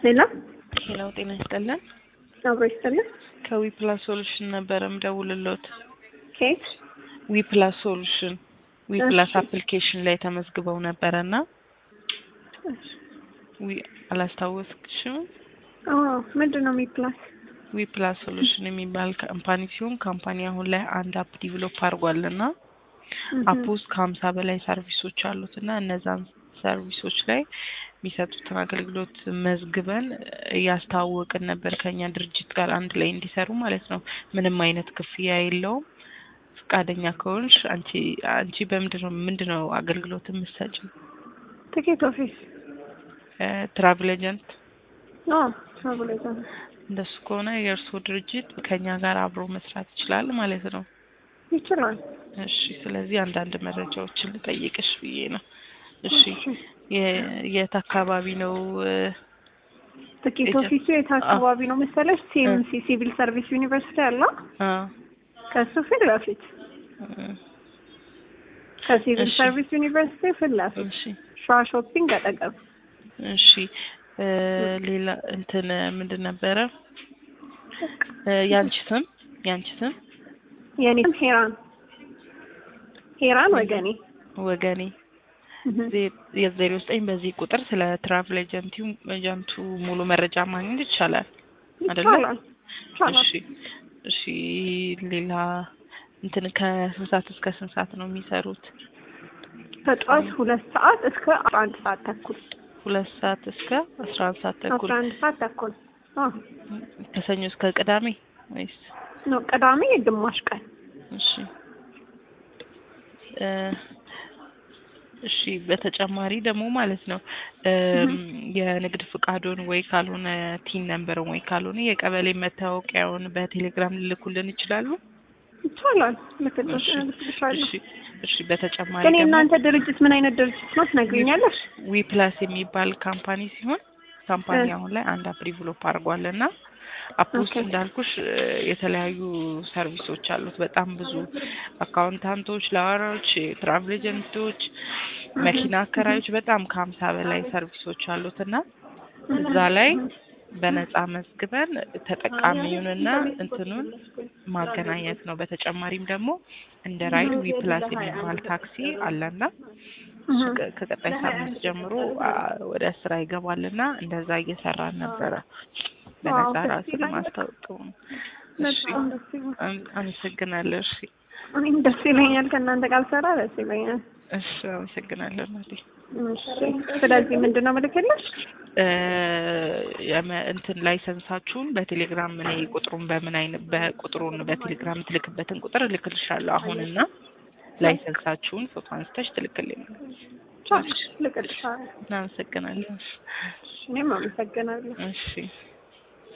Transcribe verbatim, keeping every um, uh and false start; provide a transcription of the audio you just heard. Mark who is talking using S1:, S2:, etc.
S1: ሄሎ
S2: ሄሎ ጤና ይስጥልን።
S1: አብሮ ይስጥልን።
S2: ከዊፕላስ ሶሉሽን ነበር የምደውልልዎት።
S1: ኬት
S2: ዊፕላስ ሶሉሽን ዊፕላስ
S1: እሺ።
S2: አፕሊኬሽን ላይ ተመዝግበው ነበርና ዊ አላስታወስክሽም?
S1: አዎ ምንድነው ዊፕላስ?
S2: ዊፕላስ ሶሉሽን የሚባል ካምፓኒ ሲሆን ካምፓኒ አሁን ላይ አንድ አፕ ዲቨሎፕ አድርጓልና አፕ ውስጥ ከሀምሳ በላይ ሰርቪሶች አሉትና እነዛን ሰርቪሶች ላይ የሚሰጡትን አገልግሎት መዝግበን እያስተዋወቅን ነበር ከኛ ድርጅት ጋር አንድ ላይ እንዲሰሩ ማለት ነው። ምንም አይነት ክፍያ የለውም። ፈቃደኛ ከሆንሽ አንቺ አንቺ በምንድነው ምንድነው አገልግሎት የምትሰጪው?
S1: ቲኬት ኦፊስ
S2: ትራቭል ኤጀንት?
S1: አዎ ትራቭል ኤጀንት።
S2: እንደሱ ከሆነ የእርሶ ድርጅት ከኛ ጋር አብሮ መስራት ይችላል ማለት ነው።
S1: ይችላል።
S2: እሺ ስለዚህ አንዳንድ መረጃዎችን ልጠይቅሽ ብዬ ነው። እሺ የት አካባቢ ነው?
S1: ቲኬት ኦፊሱ የት አካባቢ ነው መሰለሽ? ሲኤምሲ ሲቪል ሰርቪስ ዩኒቨርሲቲ አለ። አዎ ከሱ ፊት ለፊት ከሲቪል ሰርቪስ ዩኒቨርሲቲ ፊት ለፊት እሺ ሸዋ ሾፒንግ አጠገብ።
S2: እሺ ሌላ እንትን ምንድን ነበረ ያንቺ ስም? ያንቺ ስም?
S1: የኔ ስም ሄራን ሄራን ወገኔ ወገኔ
S2: የዜሮ ዘጠኝ በዚህ ቁጥር ስለ ትራቭል ኤጀንቱ ኤጀንቱ ሙሉ መረጃ ማግኘት ይቻላል አይደል? እሺ እሺ ሌላ እንትን ከስንት ሰዓት እስከ ስንት ሰዓት ነው የሚሰሩት?
S1: ከጠዋት ሁለት ሰዓት እስከ አስራ አንድ ሰዓት ተኩል።
S2: ሁለት ሰዓት እስከ አስራ አንድ ሰዓት ተኩል።
S1: አስራ አንድ ሰዓት ተኩል። አዎ
S2: ከሰኞ እስከ ቅዳሜ ወይስ
S1: ነው? ቅዳሜ ግማሽ ቀን።
S2: እሺ እሺ በተጨማሪ ደግሞ ማለት ነው የንግድ ፍቃዱን ወይ ካልሆነ ቲን ነምበር ወይ ካልሆነ የቀበሌ መታወቂያውን በቴሌግራም ልልኩልን ይችላሉ?
S1: ይቻላል። ለተጨማሪ
S2: እሺ እሺ በተጨማሪ
S1: ደግሞ እናንተ ድርጅት ምን አይነት ድርጅት ነው ትነግሪኛለሽ?
S2: ዊፕላስ የሚባል ካምፓኒ ሲሆን ካምፓኒ አሁን ላይ አንድ አፕ ዲቨሎፕ አድርጓልና አፕ ውስጥ እንዳልኩሽ የተለያዩ ሰርቪሶች አሉት። በጣም ብዙ አካውንታንቶች፣ ላወራዎች፣ ትራቭል ኤጀንቶች፣ መኪና አከራዮች በጣም ከሀምሳ በላይ ሰርቪሶች አሉትና እዛ ላይ በነፃ መዝግበን ተጠቃሚውንና እንትኑን ማገናኘት ነው። በተጨማሪም ደግሞ እንደ ራይድ ዊፕላስ የሚባል ታክሲ አለና ከቀጣይ ሳምንት ጀምሮ ወደ ስራ ይገባልና እንደዛ እየሰራን ነበረ። በነፃ ራሱ ማስታወቂያው ነው። እሺ አመሰግናለሁ። እሺ
S1: እኔም ደስ ይለኛል ከእናንተ ጋር ሰራ ደስ ይለኛል።
S2: እሺ አመሰግናለሁ እናቴ።
S1: እሺ ስለዚህ ምንድነው መልከለሽ?
S2: እንትን ላይሰንሳችሁን በቴሌግራም እኔ ቁጥሩን በምን አይነት በቁጥሩን በቴሌግራም ትልክበትን ቁጥር እልክልሻለሁ አሁንና ላይሰንሳችሁን ፎቶ አንስተሽ ትልክልኛለሽ።
S1: ቻው ልክልሻለሁ።
S2: እናመሰግናለን።
S1: እኔም አመሰግናለሁ።
S2: እሺ